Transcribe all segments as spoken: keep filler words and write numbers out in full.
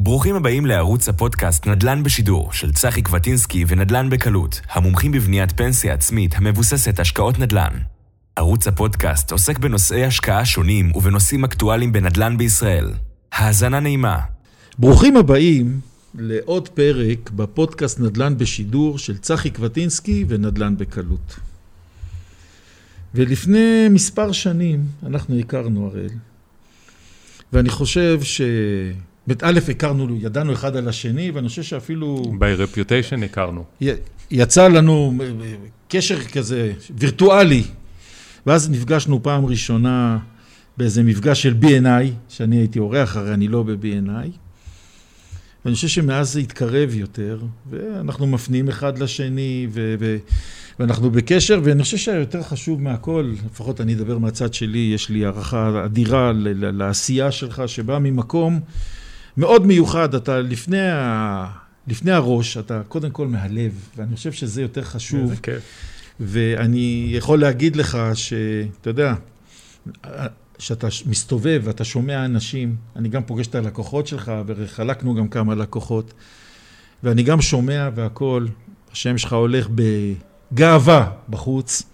ברוכים הבאים לערוץ הפודקאסט נדל"ן בשידור של צחי קווטינסקי ונדל"ן בקלות, המומחים בבניית פנסיה עצמית המבוססת השקעות נדל"ן. ערוץ הפודקאסט עוסק בנושאי השקעה שונים ובנושאים אקטואליים בנדל"ן בישראל. האזנה נעימה. ברוכים הבאים לעוד פרק בפודקאסט נדל"ן בשידור של צחי קווטינסקי ונדל"ן בקלות. ולפני מספר שנים אנחנו הכרנו הראל, ואני חושב ש... בית א' הכרנו, ידענו אחד על השני, ואני חושב שאפילו... by reputation הכרנו. יצא לנו קשר כזה וירטואלי, ואז נפגשנו פעם ראשונה באיזה מפגש של בי אן איי, שאני הייתי אורח, הרי אני לא ב-בי אן איי, ואני חושב שמאז זה התקרב יותר, ואנחנו מפנים אחד לשני, ו... ו... ואנחנו בקשר, ואני חושב שהיותר חשוב מהכל, לפחות אני אדבר מהצד שלי, יש לי הערכה אדירה לעשייה שלך, שבאה ממקום מאוד מיוחד, אתה לפני, ה... לפני הראש, אתה קודם כל מהלב, ואני חושב שזה יותר חשוב. זה כיף. ואני יכול להגיד לך שאתה יודע, שאתה מסתובב ואתה שומע אנשים, אני גם פוגש את הלקוחות שלך, וחלקנו גם כמה לקוחות, ואני גם שומע והכל, השם שלך הולך בגאווה בחוץ,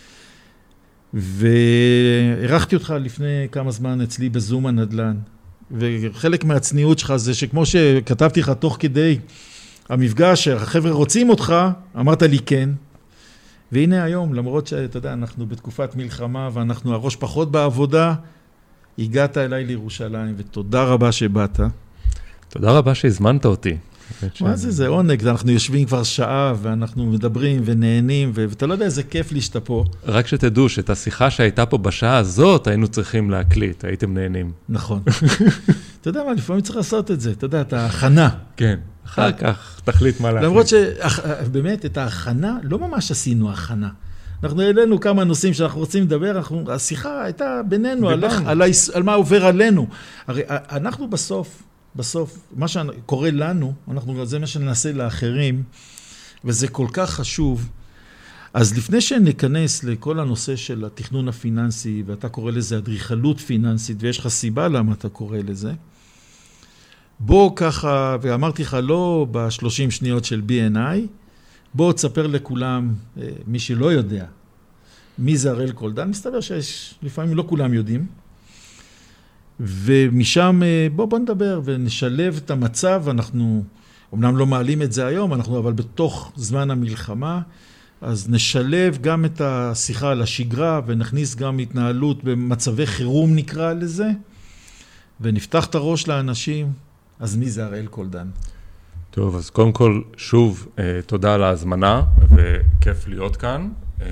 וערכתי אותך לפני כמה זמן אצלי בזום הנדל"ן, וחלק מהצניעות שלך זה שכמו שכתבתי לך תוך כדי המפגש, החבר'ה רוצים אותך, אמרת לי כן, והנה היום, למרות שאתה יודע, אנחנו בתקופת מלחמה ואנחנו הראש פחות בעבודה, הגעת אליי לירושלים, ותודה רבה שבאת. תודה רבה שהזמנת אותי. מה זה, זה עונג, אנחנו יושבים כבר שעה ואנחנו מדברים ונהנים, ואתה לא יודע איזה כיף לי שאתה פה. רק שתדעו שאת השיחה שהייתה פה בשעה הזאת היינו צריכים להקליט, הייתם נהנים. נכון. אתה יודע מה, לפעמים צריך לעשות את זה, אתה יודע, את ההכנה. כן, אחר כך תחליט מה להחליט. למרות שבאמת את ההכנה, לא ממש עשינו הכנה. אנחנו העלינו כמה נושאים שאנחנו רוצים לדבר, אנחנו, השיחה הייתה בינינו, על, על, על מה עובר עלינו. הרי אנחנו בסוף, בסוף, מה שקורה לנו, אנחנו, זה מה שנעשה לאחרים, וזה כל כך חשוב. אז לפני שניכנס לכל הנושא של התכנון הפיננסי, ואתה קורא לזה אדריכלות פיננסית, ויש לך סיבה למה אתה קורא לזה, בוא ככה, ואמרתי לך לא בשלושים שניות של בי אן איי, בוא תספר לכולם, מי שלא יודע, מי זה הראל קולדן, מסתבר שיש, לפעמים לא כולם יודעים, ומשם בוא, בוא נדבר ונשלב את המצב, אנחנו אמנם לא מעלים את זה היום, אנחנו אבל בתוך זמן המלחמה, אז נשלב גם את השיחה על השגרה, ונכניס גם התנהלות במצבי חירום נקרא לזה, ונפתח את הראש לאנשים. אז מי זה הראל קולדן? טוב, אז קודם כל, שוב, תודה על ההזמנה, וכיף להיות כאן.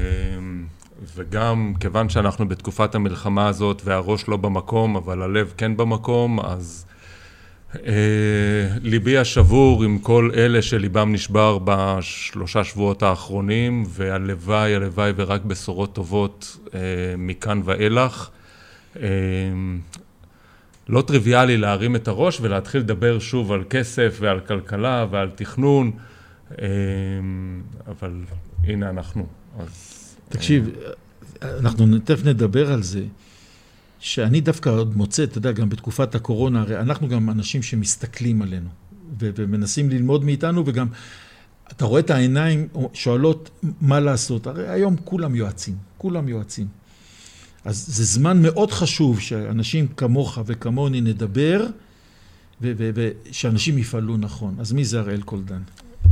וגם כיוון שאנחנו בתקופת המלחמה הזאת, והראש לא במקום, אבל הלב כן במקום, אז ליבי השבור עם כל אלה שליבם נשבר בשלושה שבועות האחרונים, והלוואי, הלוואי ורק בשורות טובות מכאן ואילך. לא טריוויאלי להרים את הראש ולהתחיל לדבר שוב על כסף ועל כלכלה ועל תכנון, אבל הנה אנחנו. תקשיב, אנחנו תכף נדבר על זה, שאני דווקא עוד מוצא, אתה יודע, גם בתקופת הקורונה, הרי אנחנו גם אנשים שמסתכלים עלינו, ומנסים ללמוד מאיתנו, וגם אתה רואה את העיניים שואלות מה לעשות, הרי היום כולם יועצים, כולם יועצים. אז זה זמן מאוד חשוב שאנשים כמוך וכמוני נדבר, ושאנשים יפעלו נכון. אז מי זה הראל קולדן?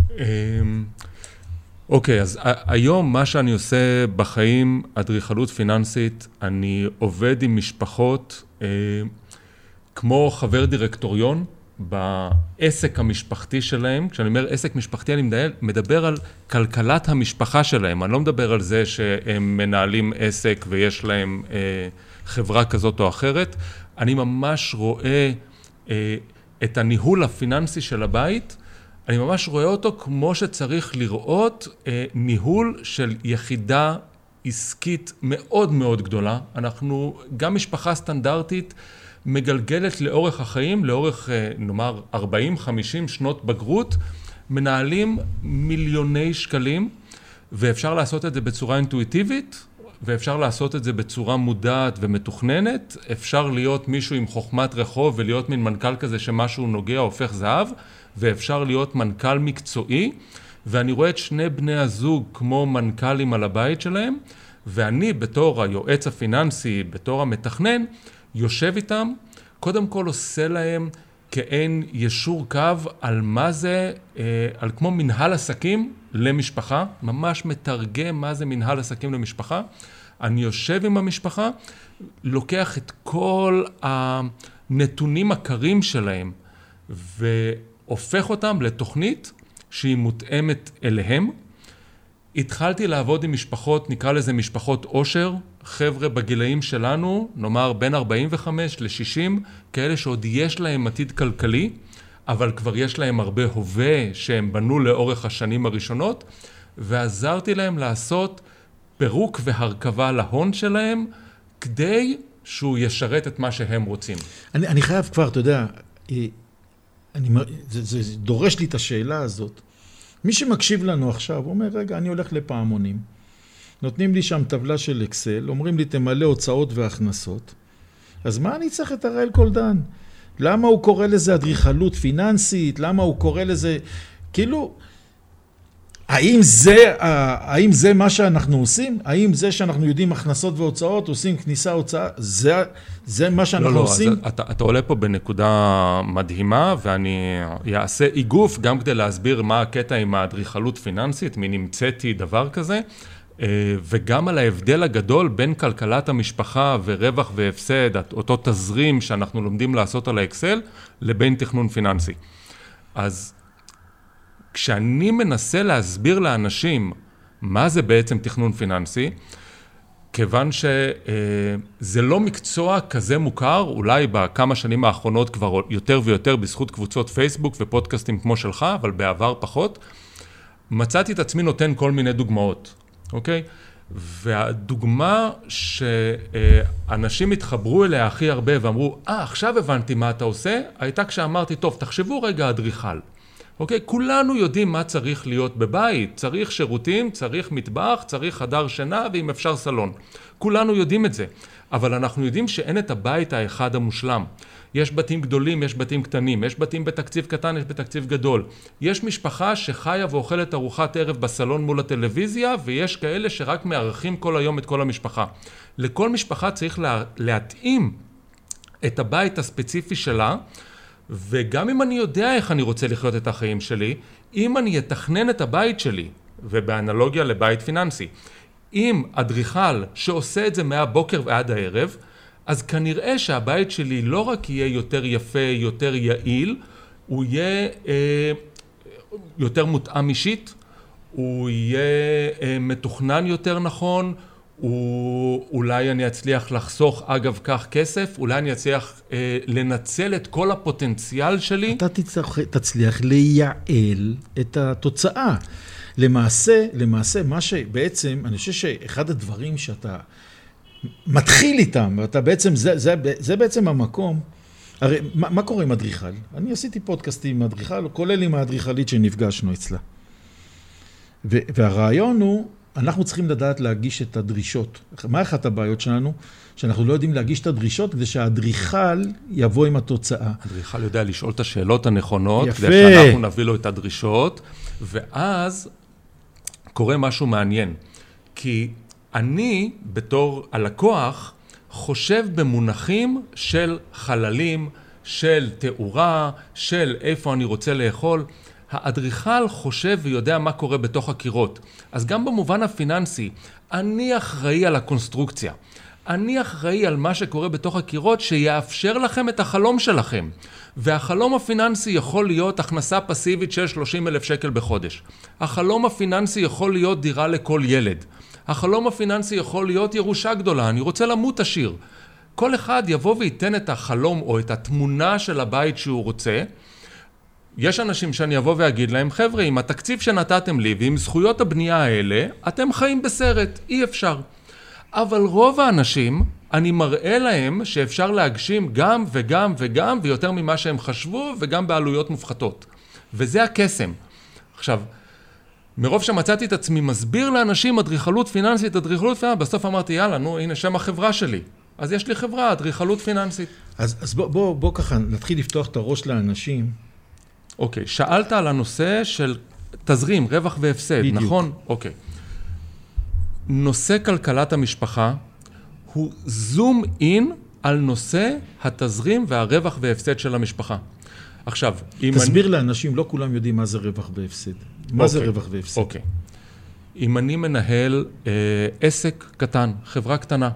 אוקיי, אז היום מה שאני עושה בחיים, אדריכלות פיננסית, אני עובד עם משפחות כמו חבר דירקטוריון בעסק המשפחתי שלהם. כשאני אומר עסק משפחתי, אני מדבר על כלכלת המשפחה שלהם. אני לא מדבר על זה שהם מנהלים עסק ויש להם חברה כזאת או אחרת. אני ממש רואה את הניהול הפיננסי של הבית, אני ממש רואה אותו כמו שצריך לראות ניהול של יחידה עסקית מאוד מאוד גדולה. אנחנו גם משפחה סטנדרטית, מגלגלת לאורך החיים, לאורך נאמר ארבעים חמישים שנות בגרות, מנהלים מיליוני שקלים, ואפשר לעשות את זה בצורה אינטואיטיבית, ואפשר לעשות את זה בצורה מודעת ומתוכננת. אפשר להיות מישהו עם חוכמת רחוב ולהיות מין מנכ"ל כזה שמשהו נוגע הופך זהב, ואפשר להיות מנכ"ל מקצועי, ואני רואה את שני בני הזוג כמו מנכ"לים על הבית שלהם, ואני בתור היועץ הפיננסי, בתור המתכנן, יושב איתם, קודם כל עושה להם כאין ישור קו על מה זה, על כמו מנהל עסקים למשפחה, ממש מתרגם מה זה מנהל עסקים למשפחה. אני יושב עם המשפחה, לוקח את כל הנתונים הקרים שלהם, והופך אותם לתוכנית שהיא מותאמת אליהם. התחלתי לעבוד עם משפחות, נקרא לזה משפחות עושר, חבר'ה בגילאים שלנו, נאמר בין ארבעים וחמש ל-שישים, כאלה שעוד יש להם עתיד כלכלי, אבל כבר יש להם הרבה הווה שהם בנו לאורך השנים הראשונות, ועזרתי להם לעשות פירוק והרכבה להון שלהם, כדי שהוא ישרת את מה שהם רוצים. אני, אני חייב כבר, אתה יודע, אני, זה, זה דורש לי את השאלה הזאת. מי שמקשיב לנו עכשיו, הוא אומר, רגע, אני הולך לפעמונים. נותנים לי שם טבלה של אקסל, אומרים לי, תמלא הוצאות והכנסות. אז מה אני צריך את הראל קולדן? למה הוא קורא לזה אדריכלות פיננסית? למה הוא קורא לזה, כאילו, האם זה, האם זה מה שאנחנו עושים? האם זה שאנחנו יודעים הכנסות והוצאות, עושים כניסה הוצאה, זה, זה מה שאנחנו לא, לא, עושים? אז אתה, אתה עולה פה בנקודה מדהימה, ואני אעשה איגוף גם כדי להסביר מה הקטע עם האדריכלות פיננסית, מי נמצאתי דבר כזה, וגם על ההבדל הגדול בין כלכלת המשפחה ורווח והפסד, אותו תזרים שאנחנו לומדים לעשות על האקסל, לבין תכנון פיננסי. אז כשאני מנסה להסביר לאנשים מה זה בעצם תכנון פיננסי, כיוון שזה לא מקצוע כזה מוכר, אולי בכמה שנים האחרונות כבר יותר ויותר בזכות קבוצות פייסבוק ופודקאסטים כמו שלך, אבל בעבר פחות, מצאתי את עצמי נותן כל מיני דוגמאות, אוקיי? והדוגמה שאנשים התחברו אליה הכי הרבה ואמרו, אה, עכשיו הבנתי מה אתה עושה, הייתה כשאמרתי, טוב, תחשבו רגע אדריכל. אוקיי? כולנו יודעים מה צריך להיות בבית. צריך שירותים, צריך מטבח, צריך חדר שינה, ואם אפשר סלון. כולנו יודעים את זה. אבל אנחנו יודעים שאין את הבית האחד המושלם. יש בתים גדולים, יש בתים קטנים, יש בתים בתקציב קטן, יש בתקציב גדול. יש משפחה שחיה ואוכלת ארוחת ערב בסלון מול הטלוויזיה, ויש כאלה שרק מארחים כל היום את כל המשפחה. לכל משפחה צריך לה, להתאים את הבית הספציפי שלה, וגם אם אני יודע איך אני רוצה לחיות את החיים שלי, אם אני אתכנן את הבית שלי, ובאנלוגיה לבית פיננסי, אם אדריכל שעושה את זה מהבוקר ועד הערב, אז כנראה שהבית שלי לא רק יהיה יותר יפה, יותר יעיל, הוא יהיה אה, יותר מותאם אישית, הוא יהיה אה, מתוכנן יותר נכון, הוא, אולי אני אצליח לחסוך אגב כך כסף, אולי אני אצליח אה, לנצל את כל הפוטנציאל שלי. אתה תצליח, תצליח לייעל את התוצאה. למעשה, למעשה, מה שבעצם, אני חושב שאחד הדברים שאתה מתחיל איתם, ואתה בעצם, זה, זה, זה בעצם המקום, הרי מה, מה קורה עם אדריכל? אני עשיתי פודקאסטים עם אדריכל, כולל עם האדריכלית שנפגשנו אצלה. ו, והרעיון הוא, אנחנו צריכים לדעת להגיש את הדרישות. מה אחת הבעיות שלנו? שאנחנו לא יודעים להגיש את הדרישות, כדי שהאדריכל יבוא עם התוצאה. האדריכל יודע לשאול את השאלות הנכונות, יפה. כדי שאנחנו נביא לו את הדרישות, ואז קורה משהו מעניין. כי אני, בתור הלקוח, חושב במונחים של חללים, של תאורה, של איפה אני רוצה לאכול. האדריכל חושב ויודע מה קורה בתוך הקירות. אז גם במובן הפיננסי, אני אחראי על הקונסטרוקציה. אני אחראי על מה שקורה בתוך הקירות שיאפשר לכם את החלום שלכם. והחלום הפיננסי יכול להיות הכנסה פסיבית של שלושים אלף שקל בחודש. החלום הפיננסי יכול להיות דירה לכל ילד. החלום הפיננסי יכול להיות ירושה גדולה, אני רוצה למות עשיר. כל אחד יבוא וייתן את החלום או את התמונה של הבית שהוא רוצה. יש אנשים שאני אבוא ואגיד להם, חבר'ה, עם התקציב שנתתם לי ועם זכויות הבנייה האלה, אתם חיים בסרט, אי אפשר. אבל רוב האנשים, אני מראה להם שאפשר להגשים גם וגם וגם, ויותר ממה שהם חשבו, וגם בעלויות מופחתות. וזה הקסם. עכשיו, מרוב שמצאתי את עצמי מסביר לאנשים אדריכלות פיננסית, אדריכלות פיננסית, בסוף אמרתי, יאללה, נו, הנה שם החברה שלי. אז יש לי חברה, אדריכלות פיננסית. אז, אז בוא, בוא, בוא ככה נתחיל לפתוח את הראש לאנשים. אוקיי, שאלת על הנושא של תזרים, רווח והפסד, בדיוק. נכון? אוקיי. נושא כלכלת המשפחה הוא זום אין על נושא התזרים והרווח והפסד של המשפחה. עכשיו, אם תסביר אני... לאנשים, לא כולם יודעים מה זה רווח והפסד. מה אוקיי, זה רווח והפסד? אוקיי. אם אני מנהל אה, עסק קטן, חברה קטנה,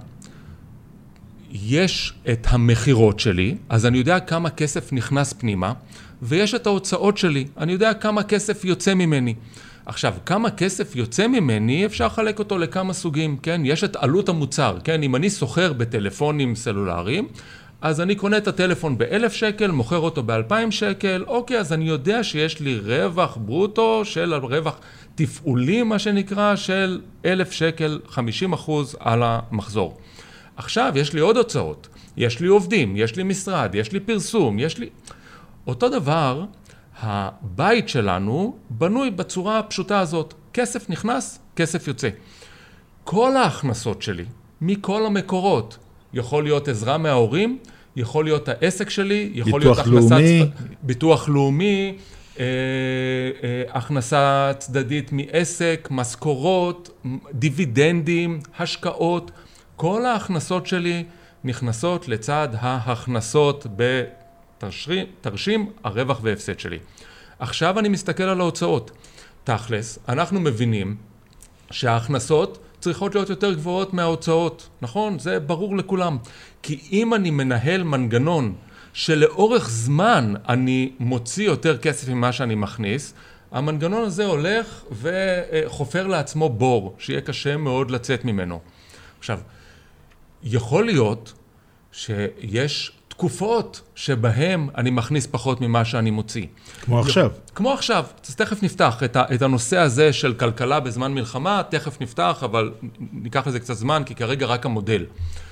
יש את המחירות שלי, אז אני יודע כמה כסף נכנס פנימה, ויש את ההוצאות שלי, אני יודע כמה כסף יוצא ממני. עכשיו, כמה כסף יוצא ממני, אפשר לחלק אותו לכמה סוגים, כן? יש את עלות המוצר, כן? אם אני סוחר בטלפונים סלולריים, אז אני קונה את הטלפון באלף שקל, מוכר אותו באלפיים שקל, אוקיי, אז אני יודע שיש לי רווח ברוטו של רווח תפעולי, מה שנקרא, של אלף שקל, חמישים אחוז על המחזור. עכשיו, יש לי עוד הוצאות, יש לי עובדים, יש לי משרד, יש לי פרסום, יש לי... אותו דבר, הבית שלנו בנוי בצורה הפשוטה הזאת. כסף נכנס, כסף יוצא. כל ההכנסות שלי, מכל המקורות, יכול להיות עזרה מההורים, יכול להיות העסק שלי, יכול להיות הכנסת... ביטוח לאומי, אה, אה, הכנסה צדדית מעסק, משכורות, דיבידנדים, השקעות. כל ההכנסות שלי נכנסות לצד ההכנסות בתרשים, תרשים הרווח והפסד שלי. עכשיו אני מסתכל על ההוצאות. תכלס, אנחנו מבינים שההכנסות צריכות להיות יותר גבוהות מההוצאות. נכון? זה ברור לכולם. כי אם אני מנהל מנגנון שלאורך זמן אני מוציא יותר כסף ממה שאני מכניס, המנגנון הזה הולך וחופר לעצמו בור, שיהיה קשה מאוד לצאת ממנו. עכשיו, יכול להיות שיש תקופות שבהם אני מכניס פחות ממה שאני מוציא. כמו עכשיו. כמו עכשיו. אז תכף נפתח את, ה, את הנושא הזה של כלכלה בזמן מלחמה, תכף נפתח, אבל ניקח לזה קצת זמן, כי כרגע רק המודל.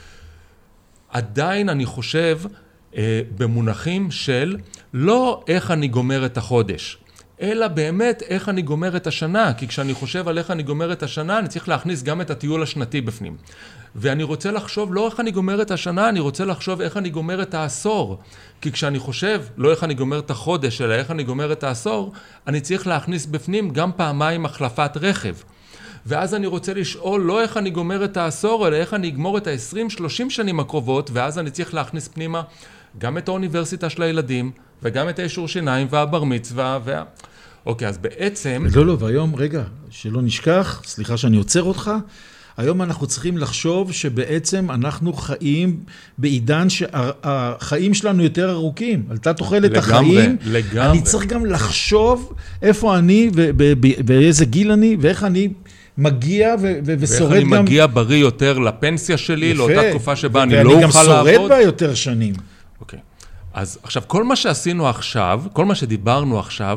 עדיין אני חושב אה, במונחים של לא איך אני גומר את החודש, אלא באמת איך אני גומר את השנה, כי כשאני חושב על איך אני גומר את השנה, אני צריך להכניס גם את הטיול השנתי בפנים. ואני רוצה לחשוב לא איך אני גומר את השנה, אני רוצה לחשוב איך אני גומר את העשור. כי כשאני חושב לא איך אני גומר את החודש, אלא איך אני גומר את העשור, אני צריך להכניס בפנים גם פעמיים החלפת רכב. ואז אני רוצה לשאול לא איך אני גומר את העשור, אלא איך אני אגמור את ה-עשרים שלושים שנים הקרובות, ואז אני צריך להכניס פנימה גם את האוניברסיטה של הילדים, וגם את האישור שיניים והבר מצווה, וה... אוקיי, אז בעצם... לא, לא, והיום, רגע, שלא נשכח, סליחה שאני עוצר אותך, היום אנחנו צריכים לחשוב שבעצם אנחנו חיים בעידן שהחיים שלנו יותר ארוכים. עלתה תוחלת החיים. לגמרי. אני צריך גם לחשוב איפה אני ובאיזה גיל אני ואיך אני מגיע ושורד גם... ואיך אני מגיע בריא יותר לפנסיה שלי, לאותה תקופה שבה אני לא ואני אוכל גם לעבוד. שורד בה יותר שנים. אוקיי. אז עכשיו, כל מה שעשינו עכשיו, כל מה שדיברנו עכשיו,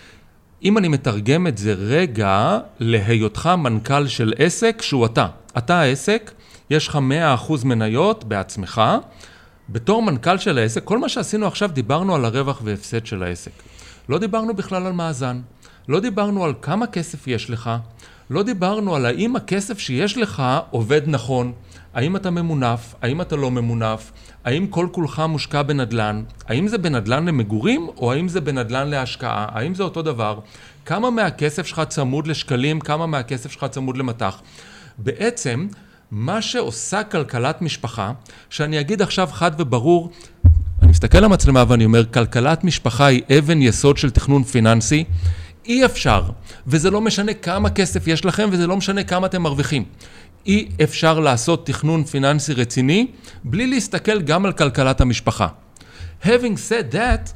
אם אני מתרגם את זה רגע להיותך מנכ"ל של עסק שהוא אתה. אתה העסק, יש לך מאה אחוז מניות בעצמך. בתור מנכ"ל של העסק, כל מה שעשינו עכשיו דיברנו על הרווח והפסד של העסק. לא דיברנו בכלל על מאזן. לא דיברנו על כמה כסף יש לך. לא דיברנו על האם הכסף שיש לך עובד נכון. האם אתה ממונף, האם אתה לא ממונף, האם כל כולך מושקע בנדלן, האם זה בנדלן למגורים או האם זה בנדלן להשקעה, האם זה אותו דבר, כמה מהכסף שלך צמוד לשקלים, כמה מהכסף שלך צמוד למטח. בעצם, מה שעושה כלכלת משפחה, שאני אגיד עכשיו חד וברור, אני מסתכל למצלמה ואני אומר, כלכלת משפחה היא אבן יסוד של תכנון פיננסי, אי אפשר, וזה לא משנה כמה כסף יש לכם וזה לא משנה כמה אתם מרוויחים. אי אפשר לעשות תכנון פיננסי רציני, בלי להסתכל גם על כלכלת המשפחה. Having said that,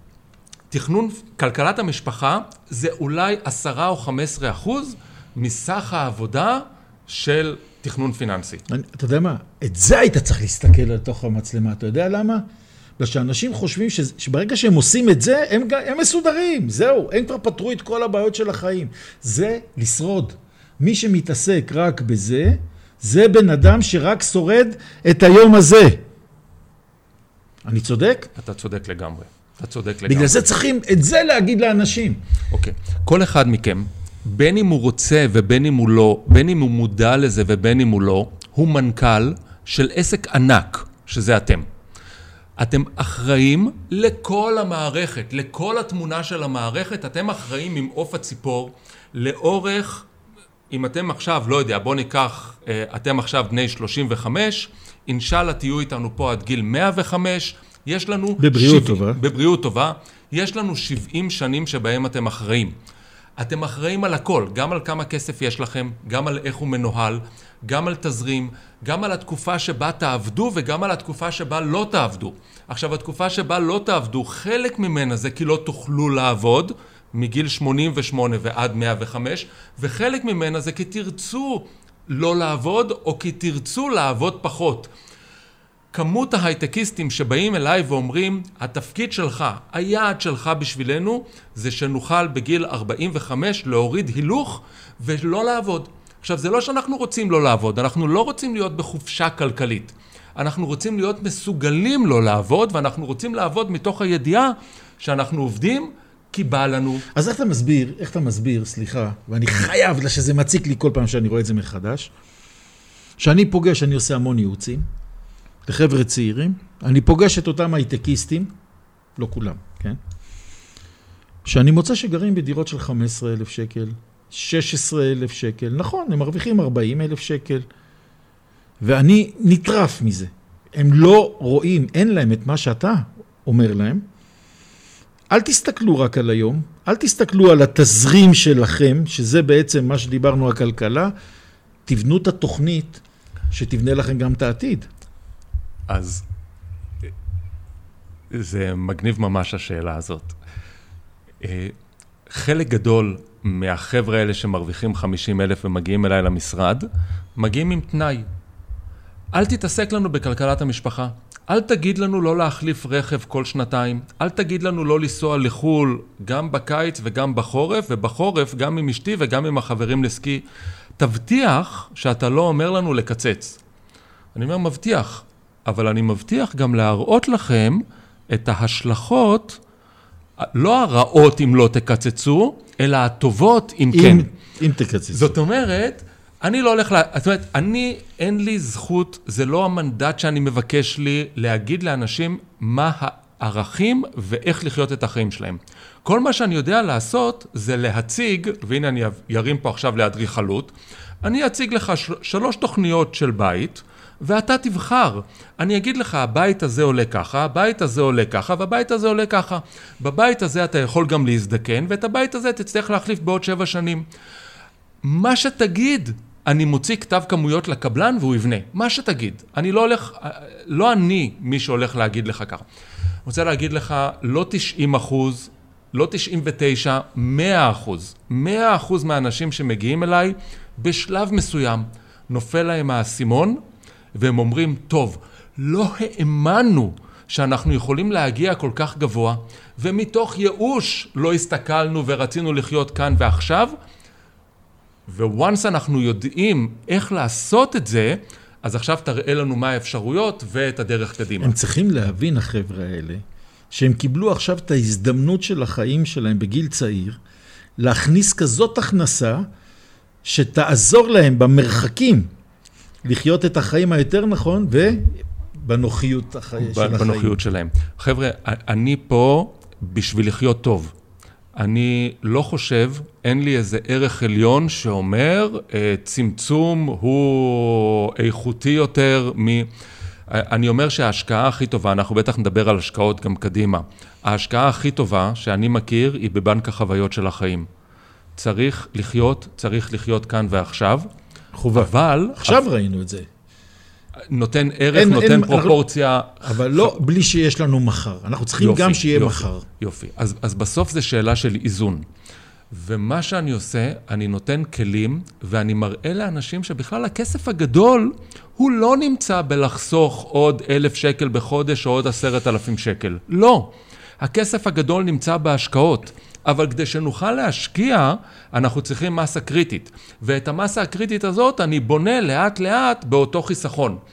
תכנון כלכלת המשפחה זה אולי עשרה או חמישה עשר אחוז מסך העבודה של תכנון פיננסי. אני, אתה יודע מה? את זה היית צריך להסתכל לתוך המצלמה. אתה יודע למה? בגלל שאנשים חושבים ש, שברגע שהם עושים את זה, הם, הם מסודרים. זהו, הם כבר פתרו את כל הבעיות של החיים. זה לשרוד. מי שמתעסק רק בזה, זה בן אדם שרק שורד את היום הזה. אני צודק? אתה צודק לגמרי. אתה צודק לגמרי. בגלל זה צריכים את זה להגיד לאנשים. אוקיי. כל אחד מכם בין אם הוא רוצה ובין אם הוא לא, בין אם הוא מודע לזה ובין אם הוא לא, הוא מנכ"ל של עסק ענק, שזה אתם. אתם אחראים לכל המערכת, לכל התמונה של המערכת, אתם אחראים עם עוף הציפור, לאורך, אם אתם עכשיו, לא יודע, בוא ניקח, אתם עכשיו בני שלושים וחמש, אינשאללה תהיו איתנו פה עד גיל מאה וחמש, יש לנו... בבריאות שבעים, טובה. בבריאות טובה, יש לנו שבעים שנים שבהם אתם אחראים. אתם אחראים על הכל, גם על כמה כסף יש לכם, גם על איך הוא מנוהל, גם על תזרים, גם על התקופה שבה תעבדו וגם על התקופה שבה לא תעבדו. עכשיו, התקופה שבה לא תעבדו, חלק ממנה זה כי לא תוכלו לעבוד, מגיל שמונים ושמונה ועד מאה וחמש, וחלק ממנה זה כי תרצו לא לעבוד או כי תרצו לעבוד פחות. כמות ההייטקיסטים שבאים אליי ואומרים, התפקיד שלך, היעד שלך בשבילנו, זה שנוכל בגיל ארבעים וחמש להוריד הילוך ולא לעבוד. עכשיו, זה לא שאנחנו רוצים לא לעבוד, אנחנו לא רוצים להיות בחופשה כלכלית. אנחנו רוצים להיות מסוגלים לא לעבוד, ואנחנו רוצים לעבוד מתוך הידיעה שאנחנו עובדים כי בא לנו. אז איך אתה מסביר, איך אתה מסביר, סליחה, ואני חייב לה שזה מציק לי כל פעם שאני רואה את זה מחדש, שאני פוגש, אני עושה המון ייעוצים, לחבר'ה צעירים, אני פוגש את אותם הייטקיסטים, לא כולם, כן? שאני מוצא שגרים בדירות של חמישה עשר אלף שקל, שש עשרה אלף שקל, נכון, הם מרוויחים ארבעים אלף שקל, ואני נטרף מזה. הם לא רואים, אין להם את מה שאתה אומר להם. אל תסתכלו רק על היום, אל תסתכלו על התזרים שלכם, שזה בעצם מה שדיברנו על כלכלה, תבנו את התוכנית שתבנה לכם גם את העתיד. אז זה מגניב ממש השאלה הזאת. חלק גדול מהחבר'ה האלה שמרוויחים חמישים אלף ומגיעים אליי למשרד, מגיעים עם תנאי. אל תתעסק לנו בכלכלת המשפחה. אל תגיד לנו לא להחליף רכב כל שנתיים. אל תגיד לנו לא לנסוע לחול גם בקיץ וגם בחורף, ובחורף גם עם אשתי וגם עם החברים לסקי. תבטיח שאתה לא אומר לנו לקצץ. אני אומר מבטיח, אבל אני מבטיח גם להראות לכם את ההשלכות, לא הרעות אם לא תקצצו, אלא הטובות אם, אם כן. אם תקצצו. זאת אומרת, אני לא הולך, לה... זאת אומרת, אני, אין לי זכות, זה לא המנדט שאני מבקש לי להגיד לאנשים מה הערכים ואיך לחיות את החיים שלהם. כל מה שאני יודע לעשות זה להציג, והנה אני ירים פה עכשיו לאדריכלות, אני אציג לך של... שלוש תוכניות של בית, ואתה תבחר. אני אגיד לך, הבית הזה עולה ככה, הבית הזה עולה ככה, והבית הזה עולה ככה. בבית הזה אתה יכול גם להזדקן, ואת הבית הזה תצטרך להחליף בעוד שבע שנים. מה שתגיד, אני מוציא כתב כמויות לקבלן והוא יבנה. מה שתגיד. אני לא הולך, לא אני מי שהולך להגיד לך ככה. אני רוצה להגיד לך, לא תשעים אחוז, לא תשעים ותשע, מאה אחוז. מאה אחוז מהאנשים שמגיעים אליי, בשלב מסוים, נופל להם האסימון, והם אומרים, טוב, לא האמנו שאנחנו יכולים להגיע כל כך גבוה, ומתוך ייאוש לא הסתכלנו ורצינו לחיות כאן ועכשיו, וואנס אנחנו יודעים איך לעשות את זה, אז עכשיו תראה לנו מה האפשרויות ואת הדרך קדימה. הם צריכים להבין, החבר'ה האלה, שהם קיבלו עכשיו את ההזדמנות של החיים שלהם בגיל צעיר, להכניס כזאת הכנסה, שתעזור להם במרחקים, לחיות את החיים היותר נכון, ובנוחיות החיים של החיים. בנוחיות שלהם. חבר'ה, אני פה בשביל לחיות טוב. אני לא חושב, אין לי איזה ערך עליון שאומר, צמצום הוא איכותי יותר מ... אני אומר שההשקעה הכי טובה, אנחנו בטח נדבר על השקעות גם קדימה, ההשקעה הכי טובה שאני מכיר היא בבנק החוויות של החיים. צריך לחיות, צריך לחיות כאן ועכשיו. חובה. אבל... עכשיו אבל, ראינו את זה. נותן ערך, אין, נותן אין, פרופורציה. אבל לא ח... בלי שיש לנו מחר. אנחנו צריכים יופי, גם שיהיה יופי, מחר. יופי. אז, אז בסוף זה שאלה של איזון. ומה שאני עושה, אני נותן כלים, ואני מראה לאנשים שבכלל הכסף הגדול, הוא לא נמצא בלחסוך עוד אלף שקל בחודש, או עוד עשרת אלפים שקל. לא. הכסף הגדול נמצא בהשקעות. אבל כדי שנוכל להשקיע, אנחנו צריכים מסה קריטית. ואת המסה הקריטית הזאת אני בונה לאט לאט באותו חיסכון.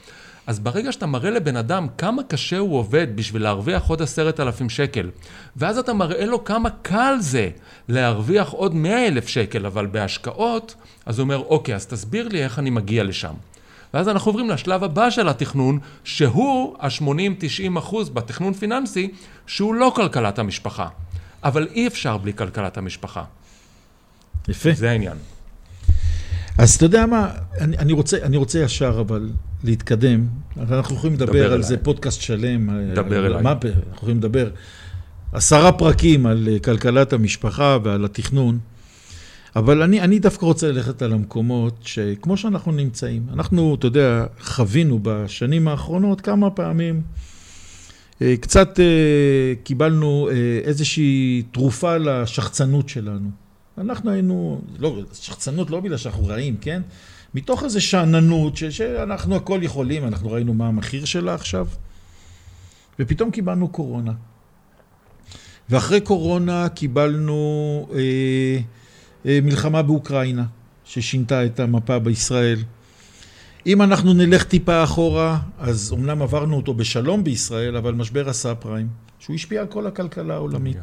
אז ברגע שאתה מראה לבן אדם כמה קשה הוא עובד בשביל להרוויח עוד עשרת אלפים שקל, ואז אתה מראה לו כמה קל זה להרוויח עוד מאה אלף שקל, אבל בהשקעות, אז הוא אומר, אוקיי, אז תסביר לי איך אני מגיע לשם. ואז אנחנו עוברים לשלב הבא של התכנון, שהוא ה-שמונים תשעים אחוז בתכנון פיננסי, שהוא לא כלכלת המשפחה. אבל אי אפשר בלי כלכלת המשפחה. יפה. זה העניין. אז אתה יודע מה, אני, אני, רוצה, אני רוצה ישר אבל להתקדם. אנחנו יכולים לדבר על אליי. זה פודקאסט שלם. דבר על, אליי. מה, אנחנו יכולים לדבר עשרה פרקים על כלכלת המשפחה ועל התכנון. אבל אני, אני דווקא רוצה ללכת על המקומות שכמו שאנחנו נמצאים, אנחנו, אתה יודע, חווינו בשנים האחרונות כמה פעמים, קצת קיבלנו איזושהי תרופה לשחצנות שלנו. אנחנו היינו, לא, שחצנות לא בגלל שאנחנו רעים, כן? מתוך איזו שעננות ש, שאנחנו הכל יכולים, אנחנו ראינו מה המחיר שלה עכשיו, ופתאום קיבלנו קורונה. ואחרי קורונה קיבלנו אה, אה, מלחמה באוקראינה, ששינתה את המפה בישראל. אם אנחנו נלך טיפה אחורה, אז אומנם עברנו אותו בשלום בישראל, אבל משבר הסאב-פריים, שהוא השפיע על כל הכלכלה העולמית.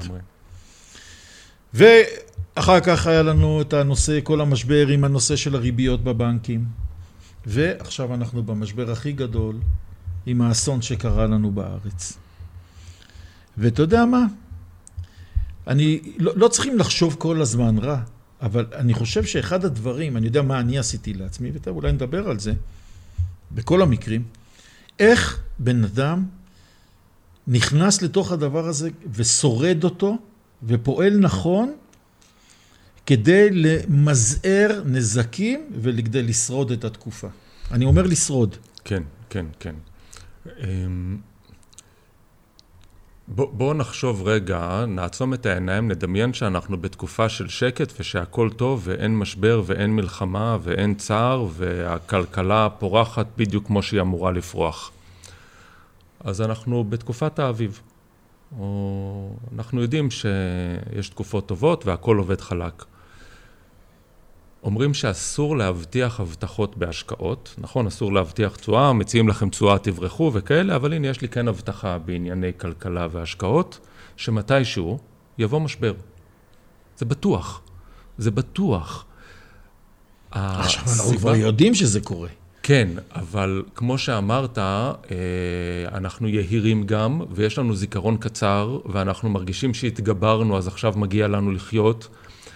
ואחר כך היה לנו את הנושא, כל המשבר עם הנושא של הריביות בבנקים. ועכשיו אנחנו במשבר הכי גדול, עם האסון שקרה לנו בארץ. ואתה יודע מה? אני, לא, לא צריכים לחשוב כל הזמן רע, אבל אני חושב שאחד הדברים, אני יודע מה אני עשיתי לעצמי, ואולי נדבר על זה, בכל המקרים, איך בן אדם נכנס לתוך הדבר הזה ושורד אותו, ופועל נכון, כדי למזער נזקים וכדי לשרוד את התקופה. אני אומר לשרוד. כן, כן, כן. בואו נחשוב רגע, נעצום את העיניים, נדמיין שאנחנו בתקופה של שקט ושהכל טוב ואין משבר ואין מלחמה ואין צער והכלכלה פורחת בדיוק כמו שהיא אמורה לפרוח. אז אנחנו בתקופת האביב. או אנחנו יודעים שיש תקופות טובות והכל עובד חלק. אומרים שאסור להבטיח הבטחות בהשקעות, נכון? אסור להבטיח תשואה, מציעים לכם תשואה, תברחו וכאלה, אבל הנה יש לי כן הבטחה בענייני כלכלה והשקעות, שמתישהו יבוא משבר. זה בטוח. זה בטוח. עכשיו אנחנו כבר יודעים שזה קורה. כן, אבל כמו שאמרת, אנחנו יהירים גם, ויש לנו זיכרון קצר, ואנחנו מרגישים שהתגברנו, אז עכשיו מגיע לנו לחיות.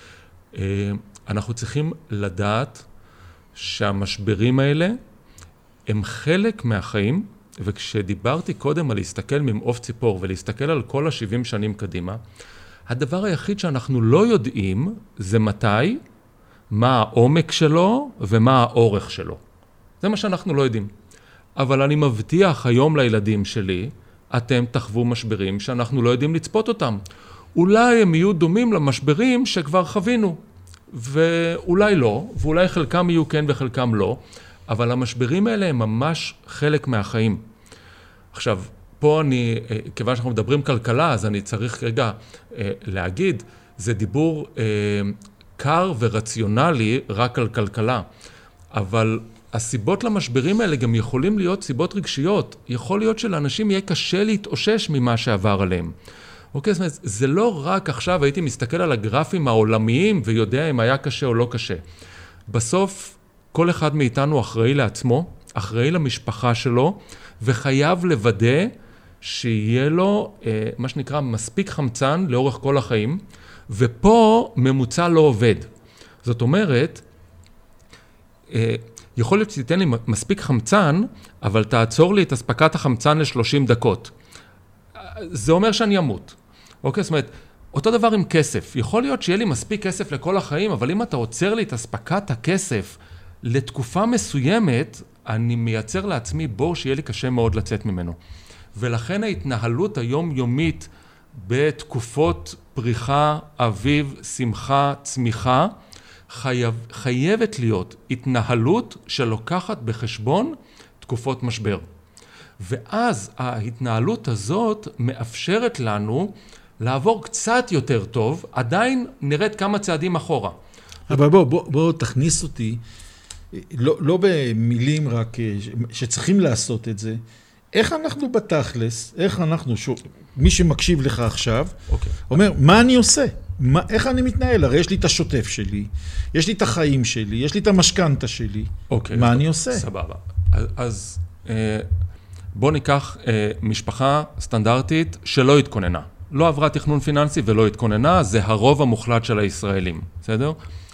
אנחנו צריכים לדעת שהמשברים האלה הם חלק מהחיים, וכשדיברתי קודם על להסתכל ממעוף ציפור ולהסתכל על כל ה-שבעים שנים קדימה, הדבר היחיד שאנחנו לא יודעים זה מתי, מה העומק שלו ומה האורך שלו. זה מה שאנחנו לא יודעים. אבל אני מבטיח היום לילדים שלי, אתם תחוו משברים שאנחנו לא יודעים לצפות אותם. אולי הם יהיו דומים למשברים שכבר חווינו. ואולי לא, ואולי חלקם יהיו כן וחלקם לא, אבל המשברים האלה הם ממש חלק מהחיים. עכשיו, פה אני, כיוון שאנחנו מדברים כלכלה, אז אני צריך רגע להגיד, זה דיבור קר ורציונלי רק על כלכלה, אבל הסיבות למשברים האלה גם יכולים להיות סיבות רגשיות. יכול להיות שלאנשים יהיה קשה להתאושש ממה שעבר עליהם. אוקיי, זאת אומרת, זה לא רק עכשיו הייתי מסתכל על הגרפים העולמיים ויודע אם היה קשה או לא קשה. בסוף, כל אחד מאיתנו אחראי לעצמו, אחראי למשפחה שלו, וחייב לוודא שיהיה לו, אה, מה שנקרא, מספיק חמצן לאורך כל החיים, ופה ממוצע לא עובד. זאת אומרת, אה, יכול להיות שתיתן לי מספיק חמצן, אבל תעצור לי את הספקת החמצן ל-שלושים דקות. זה אומר שאני אמות. אוקיי, זאת אומרת, אותו דבר עם כסף. יכול להיות שיהיה לי מספיק כסף לכל החיים, אבל אם אתה עוצר לי את הספקת הכסף לתקופה מסוימת, אני מייצר לעצמי בור שיהיה לי קשה מאוד לצאת ממנו. ולכן ההתנהלות היומיומית בתקופות פריחה, אביב, שמחה, צמיחה, חייב, חייבת להיות התנהלות שלוקחת בחשבון תקופות משבר. ואז ההתנהלות הזאת מאפשרת לנו לעבור קצת יותר טוב, עדיין נראית כמה צעדים אחורה. אבל בוא, בוא, בוא תכניס אותי לא, לא במילים רק שצריכים לעשות את זה, איך אנחנו בתכלס, איך אנחנו, שוב, מי שמקשיב לך עכשיו, okay. אומר, מה אני עושה? מה, איך אני מתנהל? הרי יש לי את השוטף שלי, יש לי את החיים שלי, יש לי את המשכנתה שלי, okay, מה אני עושה? סבבה. אז, אז בוא ניקח משפחה סטנדרטית שלא התכוננה. לא עברה תכנון פיננסי ולא התכוננה, זה הרוב המוחלט של הישראלים, בסדר?